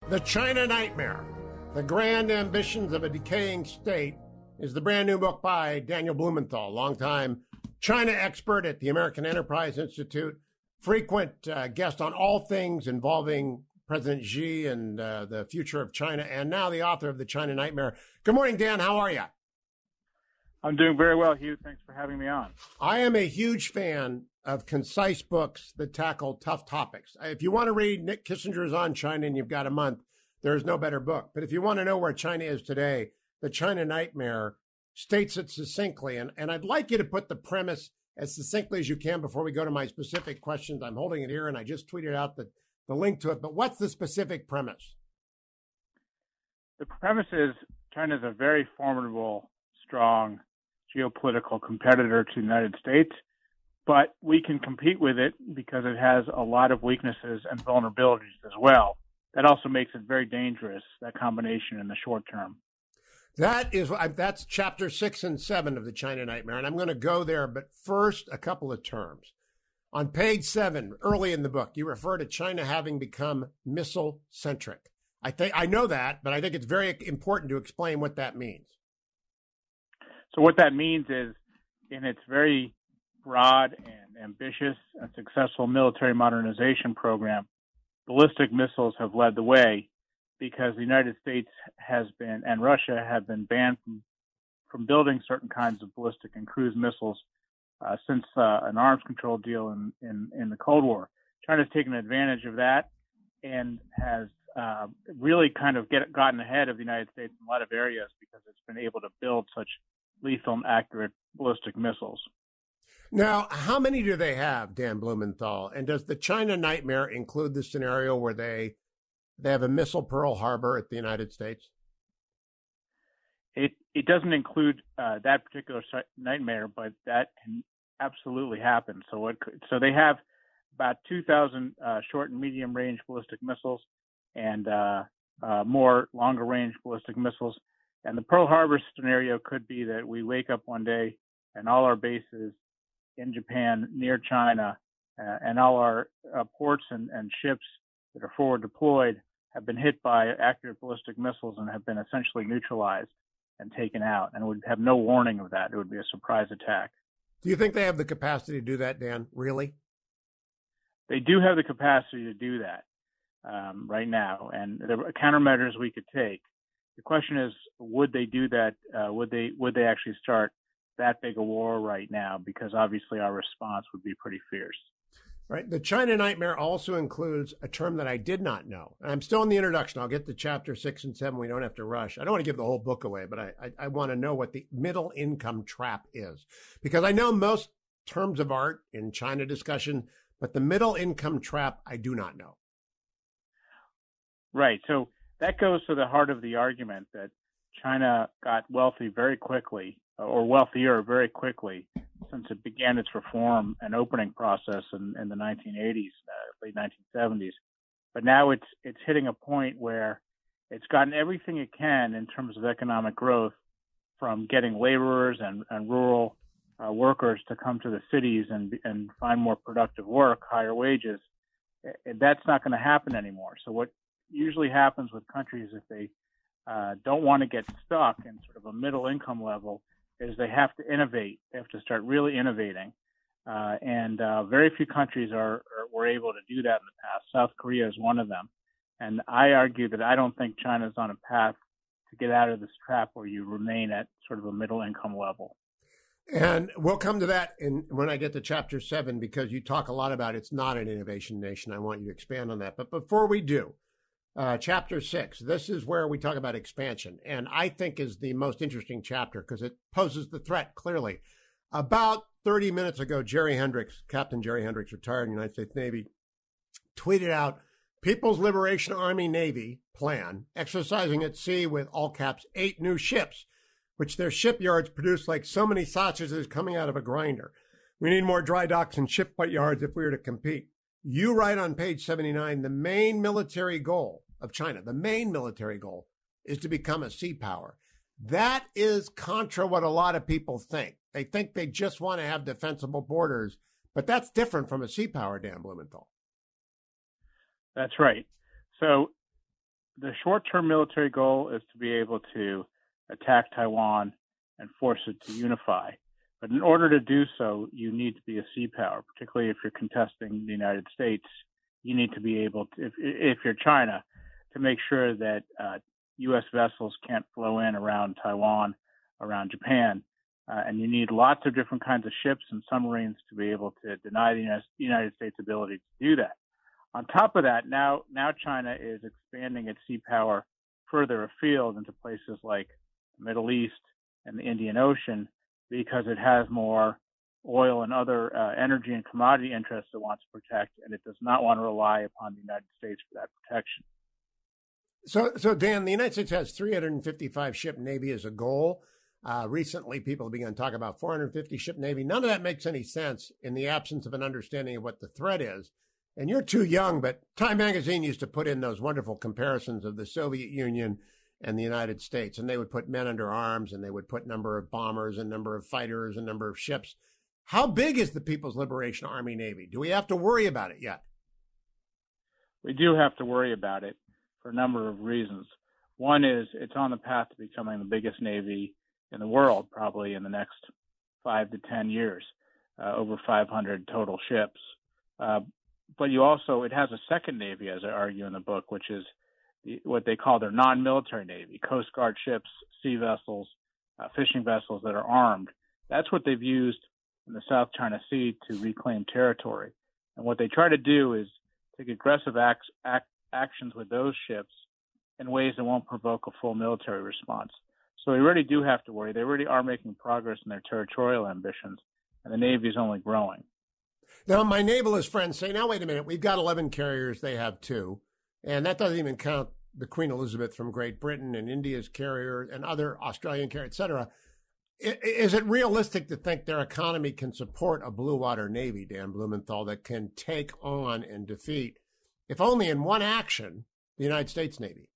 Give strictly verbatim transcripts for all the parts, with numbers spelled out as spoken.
The China Nightmare, The Grand Ambitions of a Decaying State, is the brand new book by Daniel Blumenthal, longtime China expert at the American Enterprise Institute, frequent uh, guest on all things involving President Xi and uh, the future of China, and now the author of The China Nightmare. Good morning, Dan. How are you? I'm doing very well, Hugh. Thanks for having me on. I am a huge fan of concise books that tackle tough topics. If you want to read Nick Kissinger's On China and you've got a month, there's no better book. But if you want to know where China is today, The China Nightmare states it succinctly. And, and I'd like you to put the premise as succinctly as you can before we go to my specific questions. I'm holding it here and I just tweeted out the, the link to it. But what's the specific premise? The premise is China is a very formidable, strong geopolitical competitor to the United States. But we can compete with it because it has a lot of weaknesses and vulnerabilities as well. That also makes it very dangerous, that combination in the short term. That is, that's chapter six and seven of The China Nightmare, and I'm going to go there. But first, a couple of terms. On page seven, early in the book, you refer to China having become missile-centric. I think I know that, but I think it's very important to explain what that means. So what that means is, in its very broad and ambitious and successful military modernization program, ballistic missiles have led the way because the United States has been, and Russia have been banned from, from building certain kinds of ballistic and cruise missiles uh, since uh, an arms control deal in, in, in the Cold War. China's taken advantage of that and has uh, really kind of get, gotten ahead of the United States in a lot of areas because it's been able to build such lethal and accurate ballistic missiles. Now, how many do they have, Dan Blumenthal? And does the China Nightmare include the scenario where they they have a missile Pearl Harbor at the United States? It it doesn't include uh, that particular nightmare, but that can absolutely happen. So what? So they have about two thousand uh, short and medium range ballistic missiles, and uh, uh, more longer range ballistic missiles. And the Pearl Harbor scenario could be that we wake up one day and all our bases in Japan, near China, uh, and all our uh, ports and, and ships that are forward deployed have been hit by accurate ballistic missiles and have been essentially neutralized and taken out. And would have no warning of that. It would be a surprise attack. Do you think they have the capacity to do that, Dan? Really? They do have the capacity to do that um, right now. And there are countermeasures we could take. The question is, would they do that? Uh, would they would they actually start that big a war right now? Because obviously our response would be pretty fierce. Right. The China Nightmare also includes a term that I did not know. And I'm still in the introduction. I'll get to chapter six and seven. We don't have to rush. I don't want to give the whole book away, but I, I, I want to know what the middle income trap is. Because I know most terms of art in China discussion, but the middle income trap, I do not know. Right. So that goes to the heart of the argument that China got wealthy very quickly, or wealthier very quickly, since it began its reform and opening process in, in the nineteen eighties, uh, late nineteen seventies. But now it's it's hitting a point where it's gotten everything it can in terms of economic growth, from getting laborers and, and rural uh, workers to come to the cities and and find more productive work, higher wages. That's not going to happen anymore. So what usually happens with countries if they uh, don't want to get stuck in sort of a middle income level is they have to innovate. They have to start really innovating. Uh, and uh, very few countries are, are were able to do that in the past. South Korea is one of them. And I argue that I don't think China is on a path to get out of this trap where you remain at sort of a middle income level. And we'll come to that in, when I get to chapter seven, because you talk a lot about it's not an innovation nation. I want you to expand on that. But before we do, Uh, chapter six, this is where we talk about expansion, and I think is the most interesting chapter because it poses the threat clearly. About thirty minutes ago, Jerry Hendricks, Captain Jerry Hendricks, retired in the United States Navy, tweeted out People's Liberation Army Navy plan, exercising at sea with, all caps, eight new ships, which their shipyards produce like so many sausages coming out of a grinder. We need more dry docks and shipyards if we were to compete. You write on page seventy-nine, the main military goal of China, the main military goal is to become a sea power. That is contra what a lot of people think. They think they just want to have defensible borders, but that's different from a sea power, Dan Blumenthal. That's right. So the short-term military goal is to be able to attack Taiwan and force it to unify. But in order to do so, you need to be a sea power, particularly if you're contesting the United States. You need to be able to, if, if you're China, to make sure that uh, U S vessels can't flow in around Taiwan, around Japan. Uh, and you need lots of different kinds of ships and submarines to be able to deny the United States' ability to do that. On top of that, now now China is expanding its sea power further afield into places like the Middle East and the Indian Ocean because it has more oil and other uh, energy and commodity interests it wants to protect, and it does not want to rely upon the United States for that protection. So, so Dan, the United States has three hundred fifty-five ship Navy as a goal. Uh, recently, people have begun to talk about four hundred fifty ship Navy. None of that makes any sense in the absence of an understanding of what the threat is. And you're too young, but Time Magazine used to put in those wonderful comparisons of the Soviet Union and the United States. And they would put men under arms, and they would put number of bombers and number of fighters and number of ships. How big is the People's Liberation Army Navy? Do we have to worry about it yet? We do have to worry about it for a number of reasons. One is it's on the path to becoming the biggest Navy in the world, probably in the next five to ten years, uh, over five hundred total ships. Uh, but you also, it has a second Navy, as I argue in the book, which is the, what they call their non-military Navy, Coast Guard ships, sea vessels, uh, fishing vessels that are armed. That's what they've used in the South China Sea to reclaim territory. And what they try to do is take aggressive acts, act, actions with those ships in ways that won't provoke a full military response. So we really do have to worry. They really are making progress in their territorial ambitions, and the Navy is only growing. Now, my navalist friends say, now, wait a minute, we've got eleven carriers, they have two. And that doesn't even count the Queen Elizabeth from Great Britain and India's carrier and other Australian carrier, et cetera. Is it realistic to think their economy can support a blue water Navy, Dan Blumenthal, that can take on and defeat, if only in one action, the United States Navy?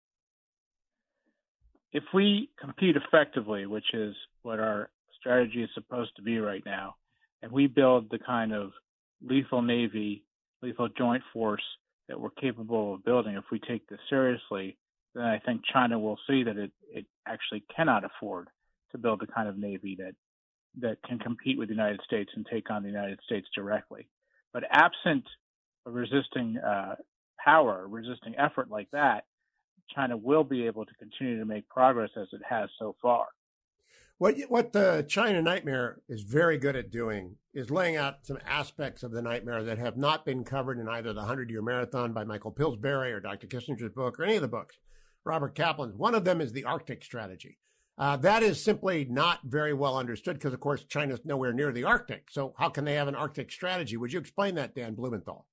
If we compete effectively, which is what our strategy is supposed to be right now, and we build the kind of lethal Navy, lethal joint force that we're capable of building, if we take this seriously, then I think China will see that it, it actually cannot afford to build the kind of Navy that that can compete with the United States and take on the United States directly. But absent a resisting uh, power, a resisting effort like that, China will be able to continue to make progress as it has so far. What what the China Nightmare is very good at doing is laying out some aspects of the nightmare that have not been covered in either the hundred-Year Marathon by Michael Pillsbury or Doctor Kissinger's book or any of the books, Robert Kaplan's. One of them is the Arctic strategy. Uh, that is simply not very well understood because, of course, China's nowhere near the Arctic. So how can they have an Arctic strategy? Would you explain that, Dan Blumenthal?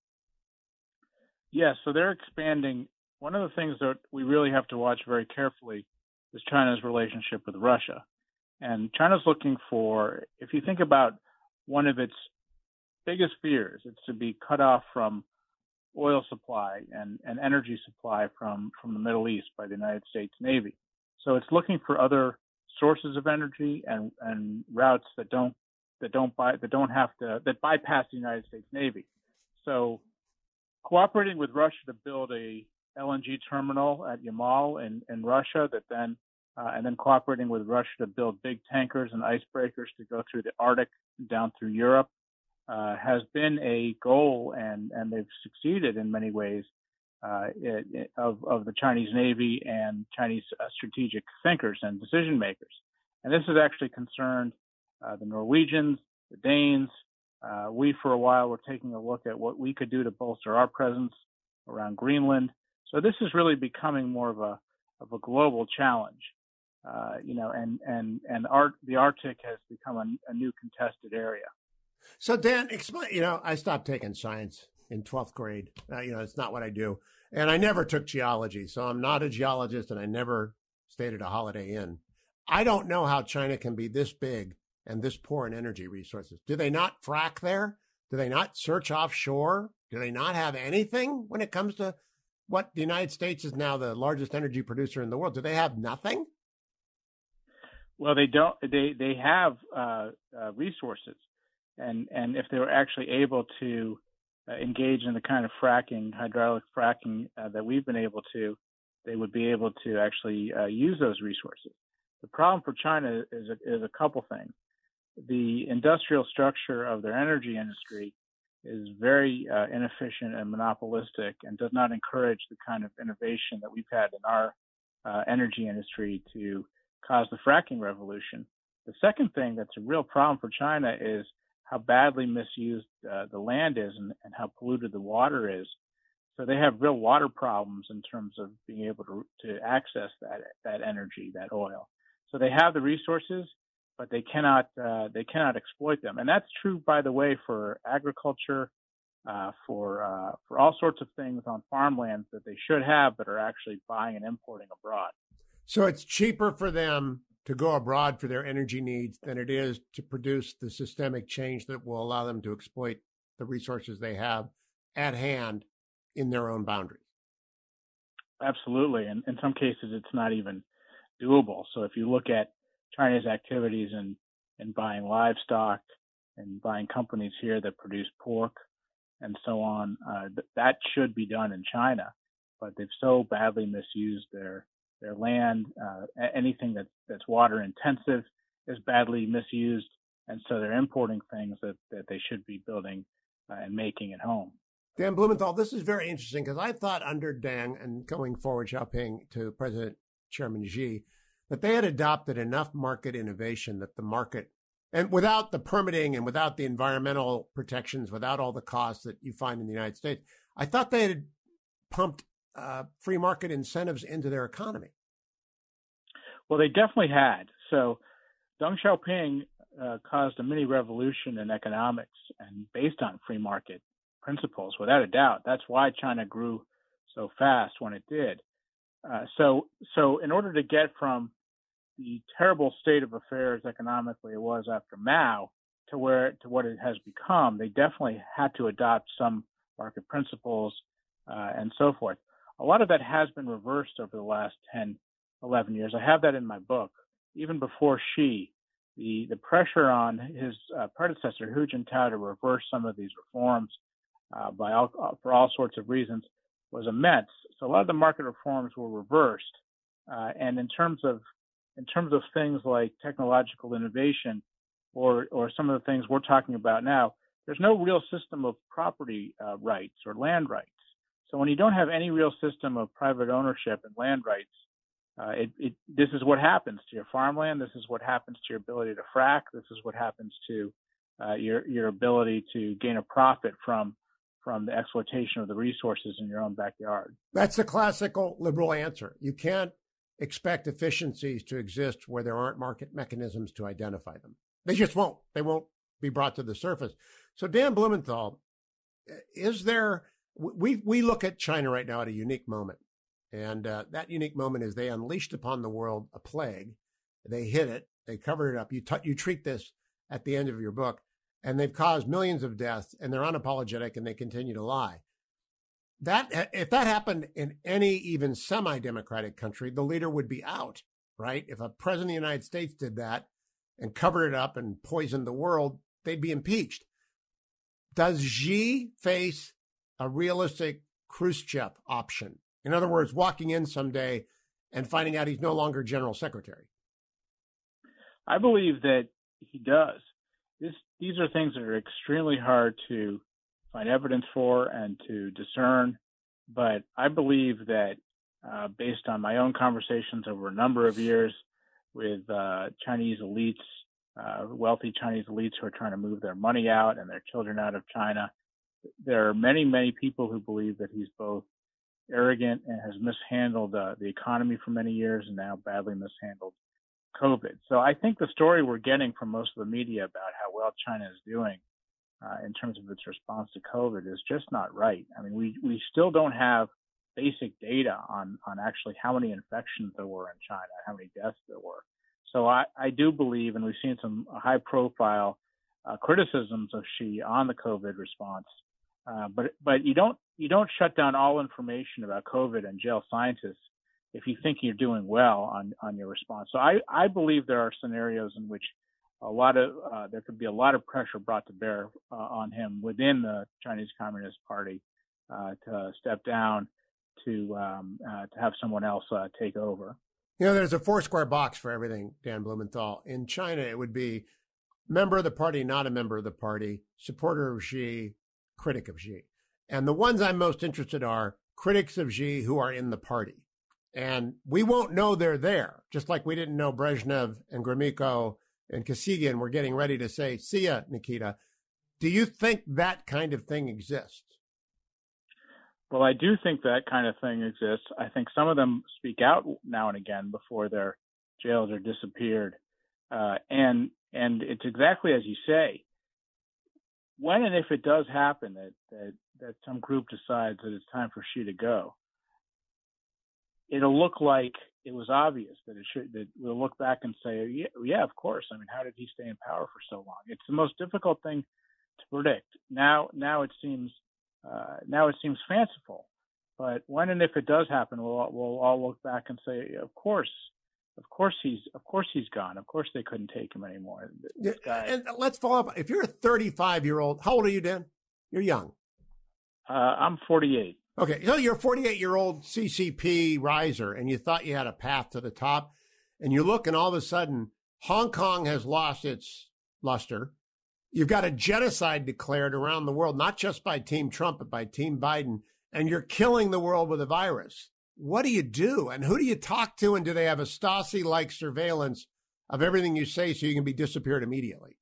Yes, so they're expanding. One of the things that we really have to watch very carefully is China's relationship with Russia. And China's looking for, if you think about one of its biggest fears, it's to be cut off from oil supply and, and energy supply from, from the Middle East by the United States Navy. So it's looking for other sources of energy and, and routes that don't that don't buy that don't have to that bypass the United States Navy. So cooperating with Russia to build a L N G terminal at Yamal in, in Russia that then uh, and then cooperating with Russia to build big tankers and icebreakers to go through the Arctic down through Europe uh, has been a goal, and, and they've succeeded in many ways uh, it, it, of, of the Chinese Navy and Chinese uh, strategic thinkers and decision makers. And this has actually concerned uh, the Norwegians, the Danes. Uh, we, for a while, were taking a look at what we could do to bolster our presence around Greenland. So this is really becoming more of a of a global challenge, uh, you know, and and and art, the Arctic has become a, a new contested area. So Dan, explain. You know, I stopped taking science in twelfth grade. Uh, you know, it's not what I do, and I never took geology, so I'm not a geologist, and I never stayed at a Holiday Inn. I don't know how China can be this big and this poor in energy resources. Do they not frack there? Do they not search offshore? Do they not have anything when it comes to what the United States is now the largest energy producer in the world? Do they have nothing? Well, they don't. They they have uh, uh, resources, and and if they were actually able to uh, engage in the kind of fracking, hydraulic fracking uh, that we've been able to, they would be able to actually uh, use those resources. The problem for China is a, is a couple things. The industrial structure of their energy industry is very uh, inefficient and monopolistic and does not encourage the kind of innovation that we've had in our uh, energy industry to cause the fracking revolution. The second thing that's a real problem for China is how badly misused uh, the land is and, and how polluted the water is. So they have real water problems in terms of being able to, to access that that energy, that oil. So they have the resources, but they cannot uh, they cannot exploit them. And that's true, by the way, for agriculture, uh, for uh, for all sorts of things on farmlands that they should have, but are actually buying and importing abroad. So it's cheaper for them to go abroad for their energy needs than it is to produce the systemic change that will allow them to exploit the resources they have at hand in their own boundaries. Absolutely. And in some cases, it's not even doable. So if you look at China's activities in, in buying livestock and buying companies here that produce pork and so on, uh, th- that should be done in China. But they've so badly misused their their land. Uh, anything that, that's water intensive is badly misused. And so they're importing things that, that they should be building uh, and making at home. Dan Blumenthal, this is very interesting because I thought under Deng and going forward, Xiaoping to President Chairman Xi, that they had adopted enough market innovation that the market, and without the permitting and without the environmental protections, without all the costs that you find in the United States, I thought they had pumped uh, free market incentives into their economy. Well, they definitely had. So Deng Xiaoping uh, caused a mini revolution in economics and based on free market principles, without a doubt. That's why China grew so fast when it did. Uh, so, so in order to get from the terrible state of affairs economically it was after Mao to where to what it has become, they definitely had to adopt some market principles uh, and so forth. A lot of that has been reversed over the last ten, eleven years. I have that in my book. Even before Xi, the the pressure on his uh, predecessor Hu Jintao to reverse some of these reforms Uh, by all, uh, for all sorts of reasons, was immense. So a lot of the market reforms were reversed. Uh, and in terms of in terms of things like technological innovation, or or some of the things we're talking about now, there's no real system of property uh, rights or land rights. So when you don't have any real system of private ownership and land rights, uh, it, it this is what happens to your farmland. This is what happens to your ability to frack. This is what happens to uh, your your ability to gain a profit from from the exploitation of the resources in your own backyard. That's the classical liberal answer. You can't expect efficiencies to exist where there aren't market mechanisms to identify them. They just won't. They won't be brought to the surface. So Dan Blumenthal, is there, we, we look at China right now at a unique moment. And uh, that unique moment is they unleashed upon the world a plague. They hid it. They covered it up. You, t- you treat this at the end of your book. And they've caused millions of deaths, and they're unapologetic, and they continue to lie. That if that happened in any even semi-democratic country, the leader would be out, right? If a president of the United States did that and covered it up and poisoned the world, they'd be impeached. Does Xi face a realistic Khrushchev option? In other words, walking in someday and finding out he's no longer general secretary? I believe that he does. This, these are things that are extremely hard to find evidence for and to discern. But I believe that uh, based on my own conversations over a number of years with uh, Chinese elites, uh, wealthy Chinese elites who are trying to move their money out and their children out of China, there are many, many people who believe that he's both arrogant and has mishandled uh, the economy for many years and now badly mishandled COVID. So I think the story we're getting from most of the media about how well China is doing uh, in terms of its response to COVID is just not right. I mean, we, we still don't have basic data on, on actually how many infections there were in China, how many deaths there were. So I, I do believe, and we've seen some high profile uh, criticisms of Xi on the COVID response, uh, but but you don't you don't shut down all information about COVID and jail scientists if you think you're doing well on, on your response. So I, I believe there are scenarios in which a lot of uh, there could be a lot of pressure brought to bear uh, on him within the Chinese Communist Party uh, to step down. to um, uh, to have someone else uh, take over. You know, there's a four square box for everything, Dan Blumenthal. In China, it would be member of the party, not a member of the party, supporter of Xi, critic of Xi. And the ones I'm most interested in are critics of Xi who are in the party. And we won't know they're there, just like we didn't know Brezhnev and Gromyko and Kosygin were getting ready to say, see ya, Nikita. Do you think that kind of thing exists? Well, I do think that kind of thing exists. I think some of them speak out now and again before they're jailed or disappeared. Uh, and and it's exactly as you say. When and if it does happen that, that, that some group decides that it's time for Xi to go, it'll look like it was obvious that it should, that we'll look back and say, yeah, yeah, of course. I mean, how did he stay in power for so long? It's the most difficult thing to predict. Now, now it seems, uh, now it seems fanciful, but when and if it does happen, we'll, we'll all look back and say, of course, of course he's, of course he's gone. Of course they couldn't take him anymore. This guy, and let's follow up. If you're a thirty-five year old, how old are you, Dan? You're young. Uh, I'm forty-eight. Okay, so you're a forty-eight year old C C P riser, and you thought you had a path to the top, and you look, and all of a sudden, Hong Kong has lost its luster. You've got a genocide declared around the world, not just by Team Trump, but by Team Biden, and you're killing the world with a virus. What do you do, and who do you talk to, and do they have a Stasi-like surveillance of everything you say so you can be disappeared immediately?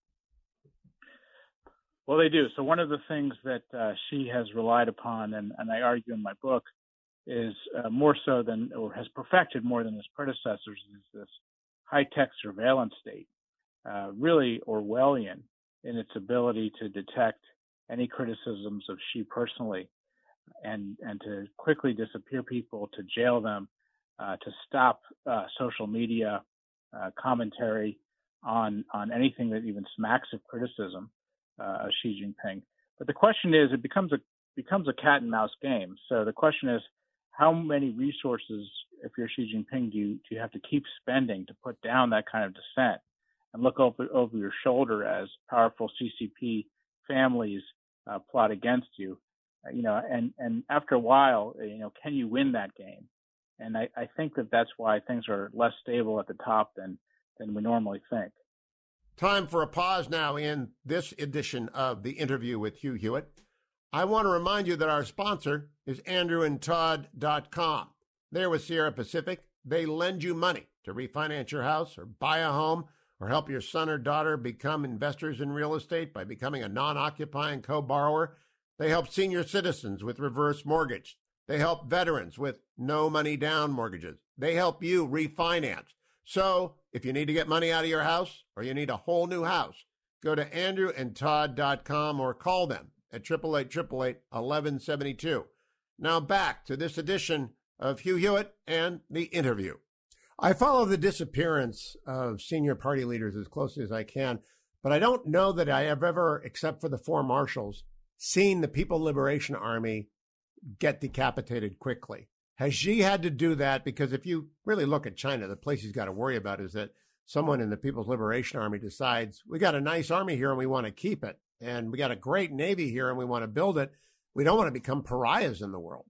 Well, they do. So one of the things that uh, Xi has relied upon, and, and I argue in my book, is uh, more so than, or has perfected more than his predecessors, is this high-tech surveillance state, uh, really Orwellian in its ability to detect any criticisms of Xi personally and, and to quickly disappear people, to jail them, uh, to stop uh, social media uh, commentary on, on anything that even smacks of criticism. Uh, Xi Jinping. But the question is, it becomes a becomes a cat and mouse game. So the question is, how many resources, if you're Xi Jinping, do you, do you have to keep spending to put down that kind of dissent and look over, over your shoulder as powerful C C P families uh, plot against you? Uh, you know, and, and after a while, you know, can you win that game? And I, I think that that's why things are less stable at the top than than we normally think. Time for a pause now in this edition of The Interview with Hugh Hewitt. I want to remind you that our sponsor is andrew and todd dot com. They're with Sierra Pacific. They lend you money to refinance your house or buy a home or help your son or daughter become investors in real estate by becoming a non-occupying co-borrower. They help senior citizens with reverse mortgage. They help veterans with no money down mortgages. They help you refinance. So if you need to get money out of your house or you need a whole new house, go to andrew and todd dot com or call them at eight eight eight, eight eight eight, one one seven two. Now back to this edition of Hugh Hewitt and The Interview. I follow the disappearance of senior party leaders as closely as I can, but I don't know that I have ever, except for the four marshals, seen the People Liberation Army get decapitated quickly. Has Xi had to do that? Because if you really look at China, the place he's got to worry about is that someone in the People's Liberation Army decides, we got a nice army here and we want to keep it. And we got a great Navy here and we want to build it. We don't want to become pariahs in the world.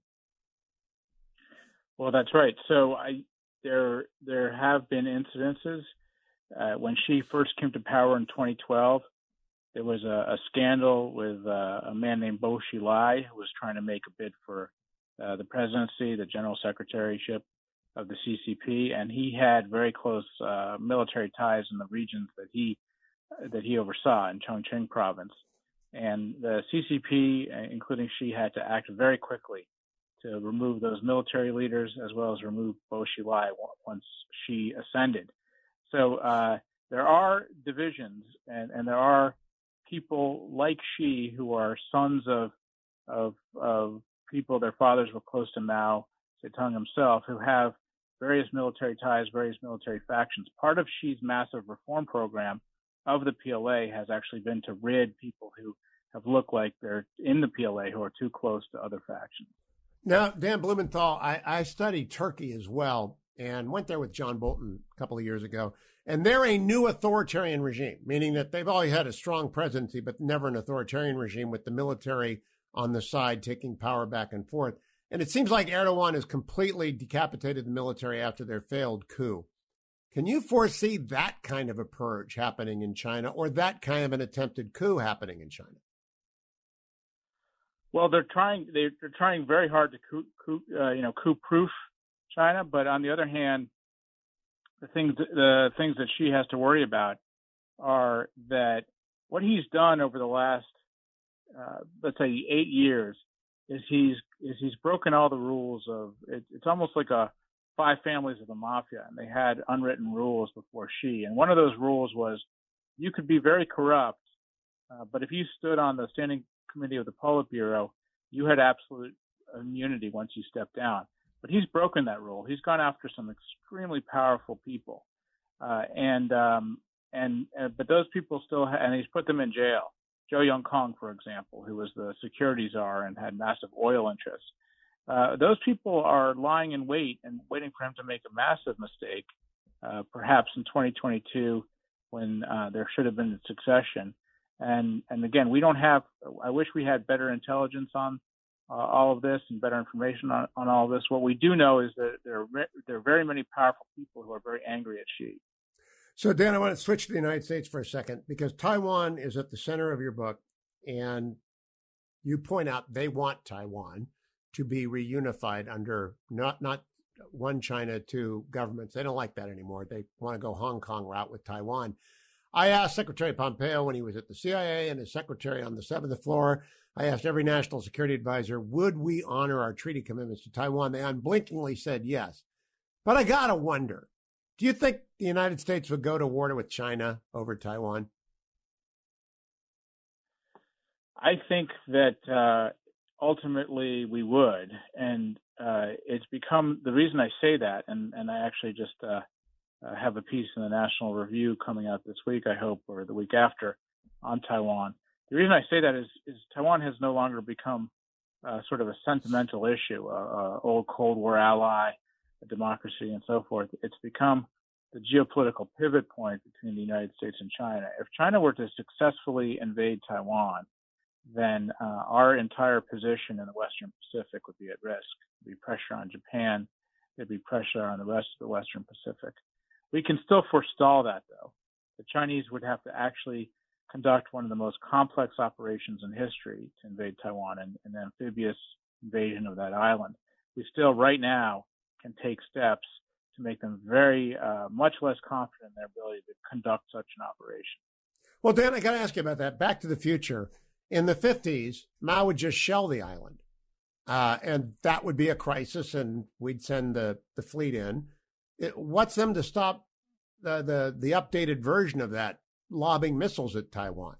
Well, that's right. So I, there there have been incidences. Uh, when Xi first came to power in twenty twelve, there was a, a scandal with uh, a man named Bo Xilai who was trying to make a bid for Uh, the presidency, the general secretaryship of the C C P, and he had very close uh, military ties in the regions that he uh, that he oversaw in Chongqing province. And the C C P, including Xi, had to act very quickly to remove those military leaders as well as remove Bo Xilai once Xi ascended. So uh, there are divisions, and, and there are people like Xi who are sons of of of people, their fathers were close to Mao Zedong himself, who have various military ties, various military factions. Part of Xi's massive reform program of the P L A has actually been to rid people who have looked like they're in the P L A who are too close to other factions. Now, Dan Blumenthal, I, I studied Turkey as well and went there with John Bolton a couple of years ago. And they're a new authoritarian regime, meaning that they've always had a strong presidency, but never an authoritarian regime with the military on the side taking power back and forth. And it seems like Erdogan has completely decapitated the military after their failed coup. Can you foresee that kind of a purge happening in China, or that kind of an attempted coup happening in China? Well, they're trying. They're, they're trying very hard to coup, coup uh, you know, coup-proof China. But on the other hand, the things the things that Xi has to worry about are that what he's done over the last, uh, let's say, eight years is he's is he's broken all the rules of. It, it's almost like a five families of the mafia, and they had unwritten rules before Xi. And one of those rules was you could be very corrupt, uh, but if you stood on the standing committee of the Politburo, you had absolute immunity once you stepped down. But he's broken that rule. He's gone after some extremely powerful people, uh, and um, and uh, but those people still, ha- and he's put them in jail. Zhou Yongkong, for example, who was the security czar and had massive oil interests. Uh, those people are lying in wait and waiting for him to make a massive mistake, uh, perhaps in twenty twenty-two, when uh, there should have been a succession. And and again, we don't have. I wish we had better intelligence on uh, all of this and better information on, on all of this. What we do know is that there are there are very many powerful people who are very angry at Xi. So, Dan, I want to switch to the United States for a second, because Taiwan is at the center of your book, and you point out they want Taiwan to be reunified under not not one China, two governments. They don't like that anymore. They want to go Hong Kong route with Taiwan. I asked Secretary Pompeo when he was at the C I A and his secretary on the seventh floor, I asked every national security advisor, would we honor our treaty commitments to Taiwan? They unblinkingly said yes. But I got to wonder, do you think the United States would go to war with China over Taiwan? I think that uh, ultimately we would. And uh, it's become, the reason I say that, and, and I actually just uh, uh, have a piece in the National Review coming out this week, I hope, or the week after, on Taiwan. The reason I say that is, is Taiwan has no longer become uh, sort of a sentimental issue, a, a old Cold War ally, a democracy, and so forth. It's become the geopolitical pivot point between the United States and China. If China were to successfully invade Taiwan, then uh, our entire position in the Western Pacific would be at risk. There'd be pressure on Japan. There'd be pressure on the rest of the Western Pacific. We can still forestall that, though. The Chinese would have to actually conduct one of the most complex operations in history to invade Taiwan, and an amphibious invasion of that island. We still, right now, can take steps to make them very uh, much less confident in their ability to conduct such an operation. Well, Dan, I got to ask you about that. Back to the Future. In the fifties, Mao would just shell the island, uh, and that would be a crisis, and we'd send the, the fleet in. It, what's them to stop the, the the updated version of that lobbing missiles at Taiwan?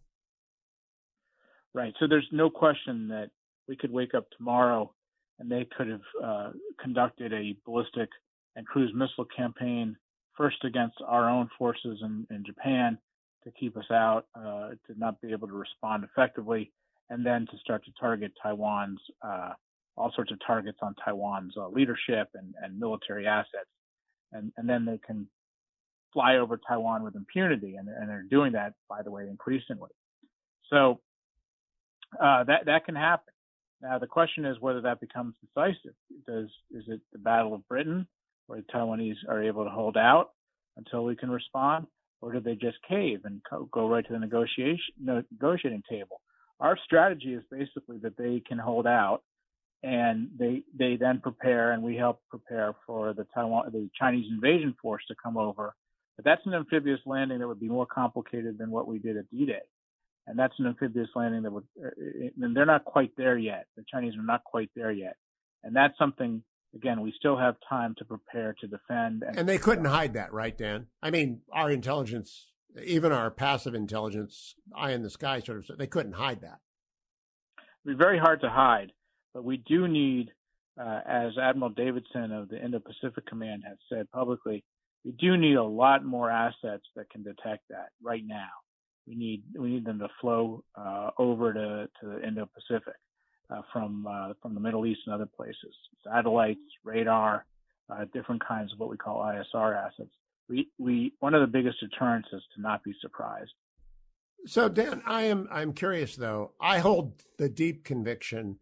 Right. So there's no question that we could wake up tomorrow and they could have uh, conducted a ballistic and cruise missile campaign, first against our own forces in, in Japan to keep us out, uh, to not be able to respond effectively, and then to start to target Taiwan's, uh, all sorts of targets on Taiwan's uh, leadership and, and military assets. And, and then they can fly over Taiwan with impunity, and, and they're doing that, by the way, increasingly. So uh, that that can happen. Now the question is whether that becomes decisive. Does is it the Battle of Britain, where the Taiwanese are able to hold out until we can respond, or do they just cave and co- go right to the negotiation no, negotiating table? Our strategy is basically that they can hold out, and they they then prepare, and we help prepare for the Taiwan the Chinese invasion force to come over. But that's an amphibious landing that would be more complicated than what we did at D-Day. And that's an amphibious landing that would, and they're not quite there yet. The Chinese are not quite there yet. And that's something, again, we still have time to prepare to defend. And, and they couldn't hide that, right, Dan? I mean, our intelligence, even our passive intelligence, eye in the sky sort of, they couldn't hide that. It'd be very hard to hide, but we do need, uh, as Admiral Davidson of the Indo-Pacific Command has said publicly, we do need a lot more assets that can detect that right now. We need we need them to flow uh, over to, to the Indo-Pacific uh, from uh, from the Middle East and other places. Satellites, radar, uh, different kinds of what we call I S R assets. We we one of the biggest deterrents is to not be surprised. So Dan, I am I'm curious though. I hold the deep conviction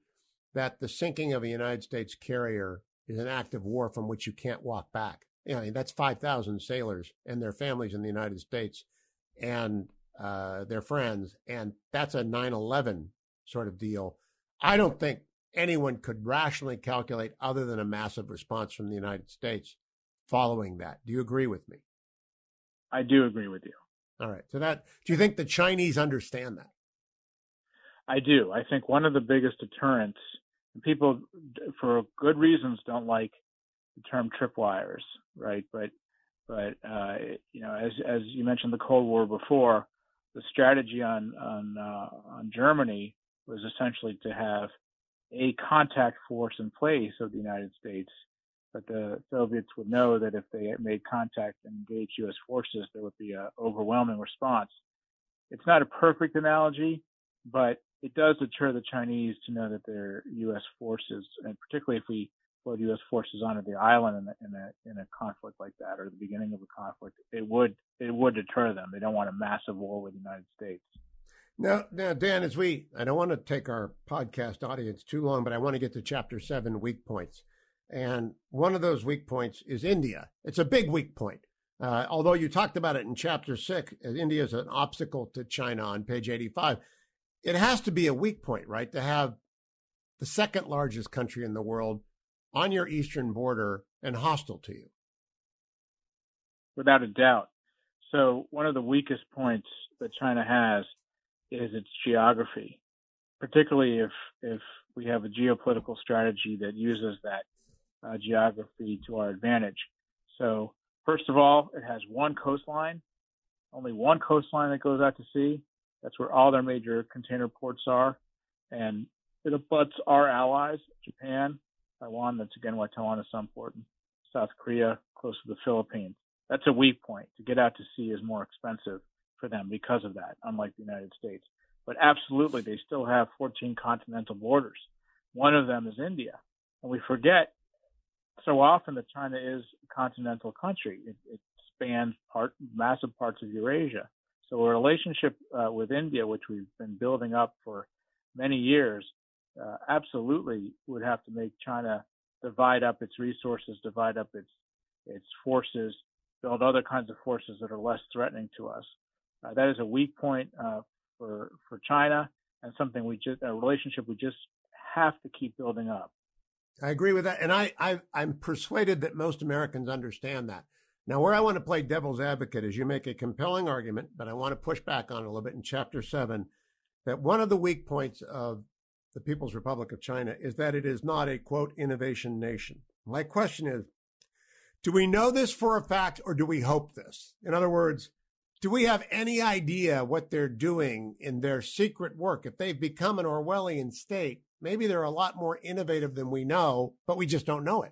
that the sinking of a United States carrier is an act of war from which you can't walk back. You know, that's five thousand sailors and their families in the United States and uh, their friends, and that's a nine eleven sort of deal. I don't think anyone could rationally calculate other than a massive response from the United States following that. Do you agree with me? I do agree with you. All right. So that, do you think the Chinese understand that? I do. I think one of the biggest deterrents, and people for good reasons don't like the term tripwires, right? But but uh, you know, as as you mentioned the Cold War before, the strategy on on uh, on Germany was essentially to have a contact force in place of the United States, but the Soviets would know that if they made contact and engaged U S forces, there would be an overwhelming response. It's not a perfect analogy, but it does deter the Chinese to know that their U S forces, and particularly if we put U S forces onto the island in a, in a in a conflict like that, or the beginning of a conflict, it would it would deter them. They don't want a massive war with the United States. Now, now, Dan, as we, I don't want to take our podcast audience too long, but I want to get to chapter seven, weak points. And one of those weak points is India. It's a big weak point. Uh, although you talked about it in chapter six, India is an obstacle to China on page eighty-five. It has to be a weak point, right? To have the second largest country in the world on your eastern border and hostile to you. Without a doubt. So one of the weakest points that China has is its geography, particularly if if we have a geopolitical strategy that uses that uh, geography to our advantage. So first of all, it has one coastline, only one coastline that goes out to sea. That's where all their major container ports are, and it abuts our allies, Japan, Taiwan. That's again why Taiwan is so important. South Korea, close to the Philippines. That's a weak point. To get out to sea is more expensive for them because of that, unlike the United States. But absolutely, they still have fourteen continental borders. One of them is India. And we forget so often that China is a continental country. It, it spans part, massive parts of Eurasia. So a relationship uh, with India, which we've been building up for many years, uh, absolutely would have to make China divide up its resources, divide up its its forces, build other kinds of forces that are less threatening to us. Uh, that is a weak point uh, for for China, and something we just a relationship we just have to keep building up. I agree with that, and I, I I'm persuaded that most Americans understand that. Now, where I want to play devil's advocate is you make a compelling argument, but I want to push back on it a little bit in chapter seven, that one of the weak points of the People's Republic of China is that it is not a, quote, innovation nation. My question is, do we know this for a fact, or do we hope this? In other words, do we have any idea what they're doing in their secret work? If they've become an Orwellian state, maybe they're a lot more innovative than we know, but we just don't know it.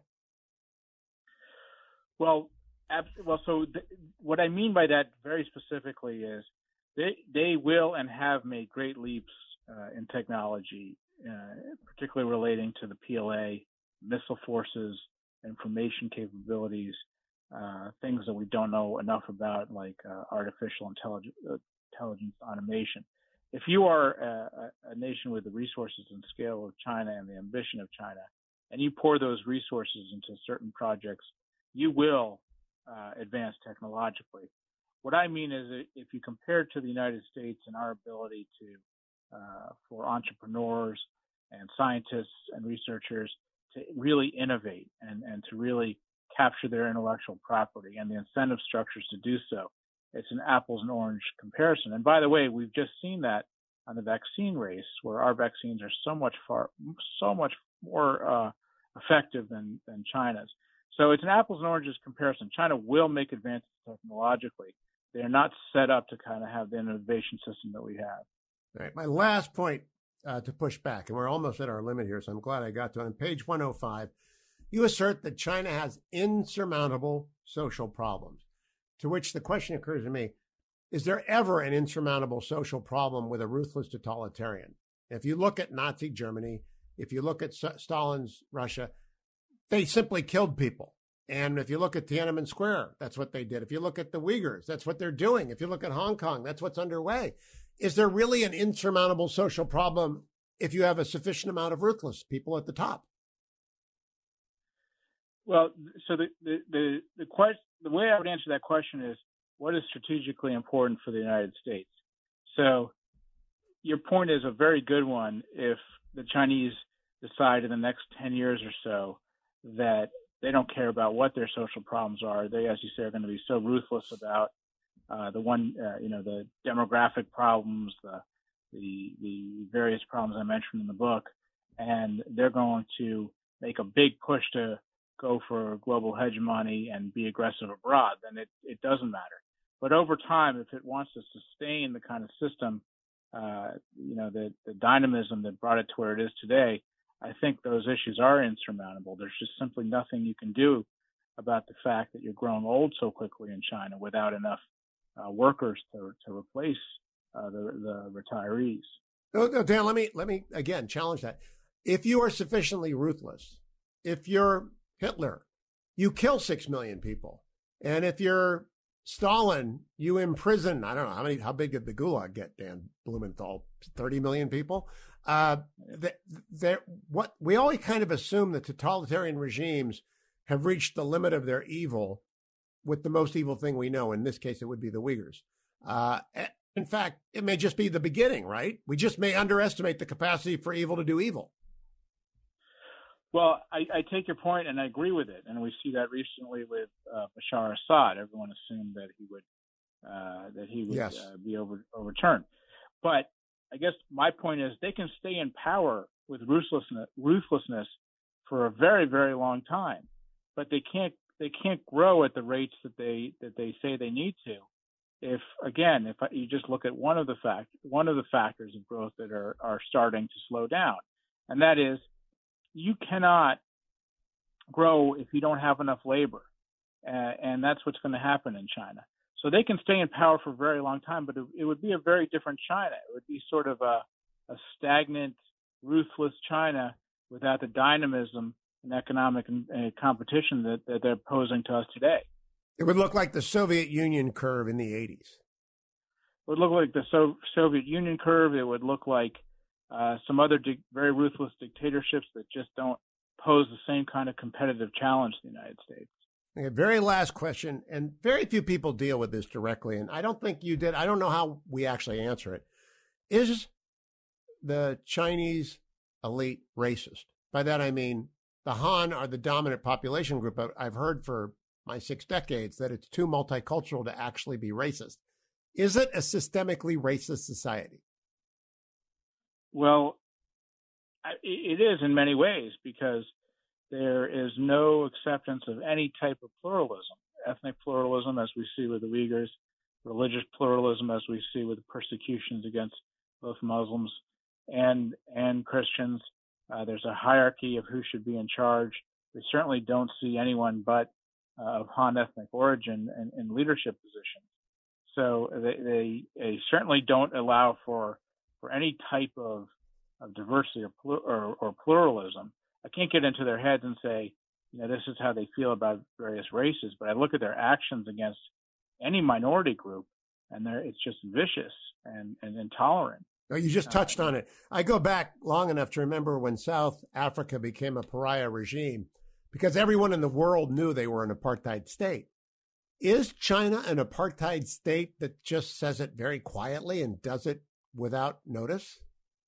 Well, well, so th- what I mean by that very specifically is they they will and have made great leaps uh, in technology, uh, particularly relating to the P L A, missile forces, information capabilities, uh, things that we don't know enough about, like uh, artificial intelligence, uh, intelligence automation. If you are a, a nation with the resources and scale of China and the ambition of China, and you pour those resources into certain projects, you will uh, advance technologically. What I mean is that if you compare it to the United States and our ability to, uh, for entrepreneurs and scientists and researchers to really innovate and, and to really capture their intellectual property and the incentive structures to do so, it's an apples and orange comparison. And by the way, we've just seen that on the vaccine race, where our vaccines are so much far, so much more uh, effective than, than China's. So it's an apples and oranges comparison. China will make advances technologically. They're not set up to kind of have the innovation system that we have. All right. My last point uh, to push back, and we're almost at our limit here, so I'm glad I got to it. On page one oh five, you assert that China has insurmountable social problems, to which the question occurs to me, is there ever an insurmountable social problem with a ruthless totalitarian? If you look at Nazi Germany, if you look at Stalin's Russia, they simply killed people. And if you look at Tiananmen Square, that's what they did. If you look at the Uyghurs, that's what they're doing. If you look at Hong Kong, that's what's underway. Is there really an insurmountable social problem if you have a sufficient amount of ruthless people at the top. Well, so the the the the, question, the way I would answer that question is, what is strategically important for the United States? So your point is a very good one. If the Chinese decide in the next ten years or so that they don't care about what their social problems are, they, as you say, are going to be so ruthless about uh, the one, uh, you know, the demographic problems, the, the the various problems I mentioned in the book, and they're going to make a big push to go for global hegemony and be aggressive abroad, then it, it doesn't matter. But over time, if it wants to sustain the kind of system, uh, you know, the, the dynamism that brought it to where it is today, I think those issues are insurmountable. There's just simply nothing you can do about the fact that you're growing old so quickly in China without enough uh, workers to to replace uh, the the retirees. No, no, Dan, let me let me again challenge that. If you are sufficiently ruthless, if you're Hitler, you kill six million people, and if you're Stalin, you imprison, I don't know how many, how big did the Gulag get, Dan Blumenthal? thirty million people. Uh, they, what we always kind of assume that totalitarian regimes have reached the limit of their evil with the most evil thing we know. In this case, it would be the Uyghurs. Uh, in fact, it may just be the beginning, right? We just may underestimate the capacity for evil to do evil. Well, I, I take your point, and I agree with it. And we see that recently with uh, Bashar Assad. Everyone assumed that he would uh, that he would yes. uh, be over, overturned. But I guess my point is they can stay in power with ruthlessness, ruthlessness for a very, very long time, but they can't they can't grow at the rates that they that they say they need to. If again, if you just look at one of the fact one of the factors of growth that are are starting to slow down, and that is, you cannot grow if you don't have enough labor, uh, and that's what's going to happen in China. So they can stay in power for a very long time, but it, it would be a very different China. It would be sort of a, a stagnant, ruthless China without the dynamism and economic and, uh, competition that, that they're posing to us today. It would look like the Soviet Union curve in the eighties. It would look like the so- Soviet Union curve. It would look like uh, some other di- very ruthless dictatorships that just don't pose the same kind of competitive challenge to the United States. Okay, very last question, and very few people deal with this directly, and I don't think you did. I don't know how we actually answer it. Is the Chinese elite racist? By that I mean the Han are the dominant population group. I've heard for my six decades that it's too multicultural to actually be racist. Is it a systemically racist society? Well, it is in many ways, because there is no acceptance of any type of pluralism, ethnic pluralism, as we see with the Uyghurs, religious pluralism, as we see with persecutions against both Muslims and and Christians. Uh, there's a hierarchy of who should be in charge. We certainly don't see anyone but uh, of Han ethnic origin in, in leadership positions. So they, they, they certainly don't allow for for any type of, of diversity or, plur, or, or pluralism. I can't get into their heads and say, you know, this is how they feel about various races, but I look at their actions against any minority group, and they're, it's just vicious and, and intolerant. No, you just touched uh, on it. I go back long enough to remember when South Africa became a pariah regime, because everyone in the world knew they were an apartheid state. Is China an apartheid state that just says it very quietly and does it without notice?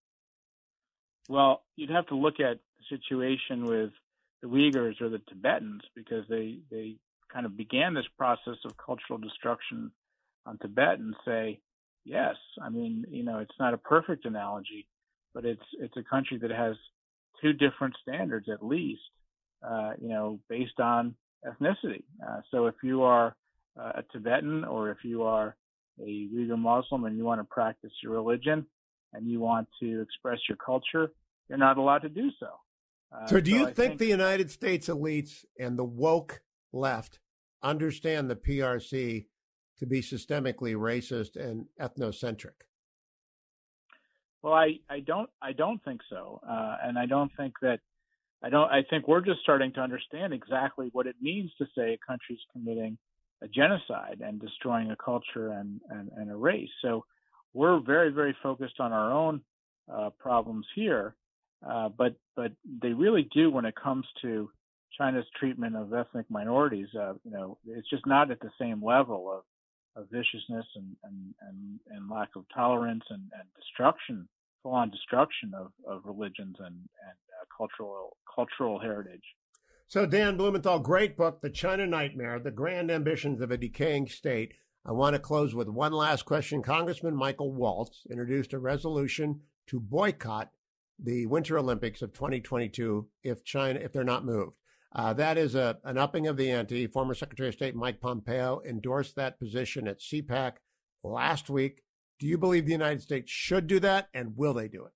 Well, you'd have to look at the situation with the Uyghurs or the Tibetans, because they, they kind of began this process of cultural destruction on Tibet, and say, yes, I mean, you know, it's not a perfect analogy, but it's it's a country that has two different standards at least, uh, you know, based on ethnicity. Uh, so if you are uh, a Tibetan, or if you are a Uyghur Muslim and you want to practice your religion and you want to express your culture, you're not allowed to do so. Uh, so do you so think, think the United States elites and the woke left understand the P R C to be systemically racist and ethnocentric? Well, I, I don't I don't think so, uh, and I don't think that I don't I think we're just starting to understand exactly what it means to say a country's committing a genocide and destroying a culture and, and, and a race. So we're very, very focused on our own uh, problems here, uh, but but they really do when it comes to China's treatment of ethnic minorities. Uh, you know, it's just not at the same level of, of viciousness and, and, and, and lack of tolerance and, and destruction, full-on destruction of, of religions and, and uh, cultural cultural heritage. So, Dan Blumenthal, great book, The China Nightmare, The Grand Ambitions of a Decaying State. I want to close with one last question. Congressman Michael Waltz introduced a resolution to boycott the Winter Olympics of twenty twenty-two if China, if they're not moved. Uh, that is a, an upping of the ante. Former Secretary of State Mike Pompeo endorsed that position at C PAC last week. Do you believe the United States should do that, and will they do it?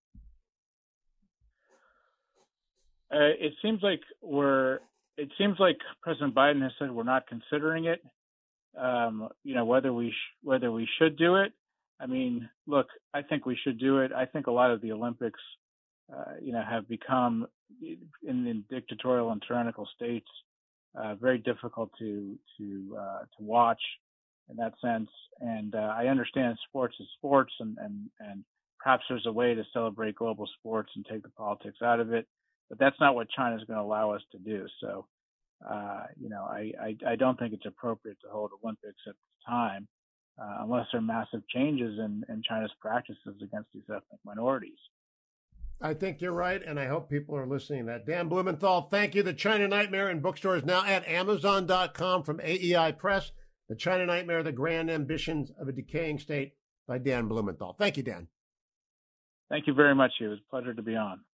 Uh, it seems like we're. It seems like President Biden has said we're not considering it. Um, you know, whether we sh- whether we should do it. I mean, look, I think we should do it. I think a lot of the Olympics, uh, you know, have become in, in dictatorial and tyrannical states uh, very difficult to to uh, to watch in that sense. And uh, I understand sports is sports, and, and and perhaps there's a way to celebrate global sports and take the politics out of it. But that's not what China is going to allow us to do. So, uh, you know, I, I, I don't think it's appropriate to hold Olympics at this time uh, unless there are massive changes in, in China's practices against these ethnic minorities. I think you're right, and I hope people are listening to that. Dan Blumenthal, thank you. The China Nightmare in bookstores now at amazon dot com from A E I Press. The China Nightmare, The Grand Ambitions of a Decaying State by Dan Blumenthal. Thank you, Dan. Thank you very much. It was a pleasure to be on.